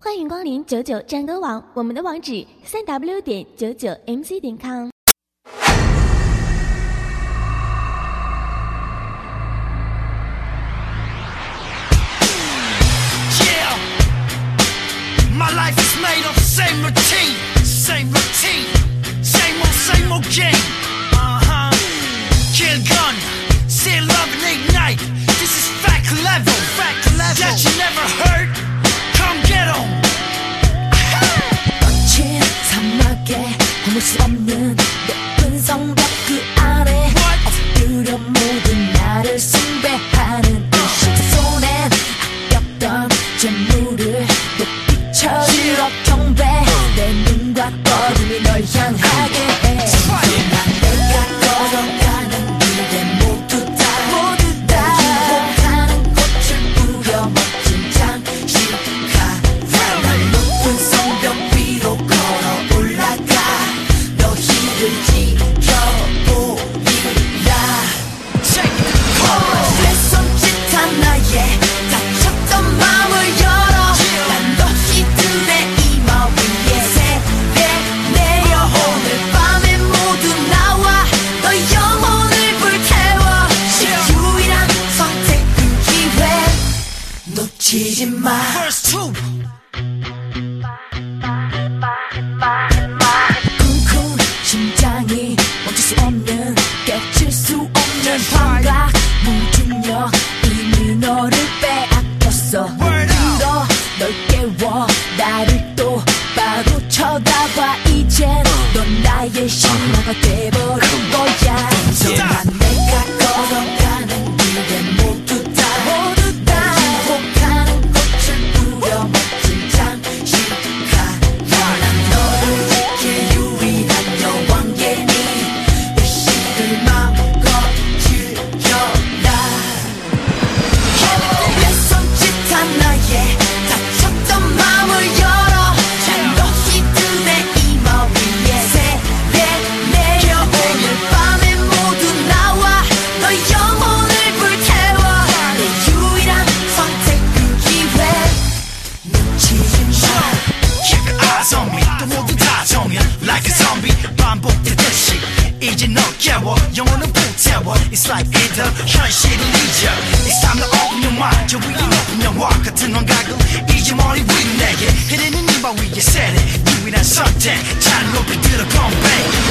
欢迎光临99战歌网，我们的网址3w.99mc.com。 My life is made of same routine, same old game. Kill gun, still love and ignite. This is fact level, that you never heard. Come get 'em. 거친 사막에 허물 수 없는 높은 성벽 그 아래 엎드려 모든 나를 숭배하는 의식 손엔 아꼈던 재물을 처리로 경배 내 눈과 어둠이 널 향하게 해 내가 걸어가는 길에 모두 다 행복하는 꽃을 뿌려 멋진 장식하라 난 높은 성벽 위로 걸어 올라가 너희를 지켜보리라 내 손짓 하나에 다쳤던 마음을 열어 Verse 2. 쿵쿵 심장이 멈출 수 없는 깨칠 수 없는 환각 무중력 이미 너를 빼앗겼어 들어 널 깨워 나를 똑바로 쳐다봐 이젠 넌 나의 신화가 돼버린 거야 난 내가 걸어가는 길에 모두 다 영혼은 불태워 It's like either 현실을 잊어 It's time to open your mind 저 위에 높은 영화 같은 환각을 이제 머리 위 내게 흐르는 이마 위에 세례 유일한 선택 잘 높이 들어 건배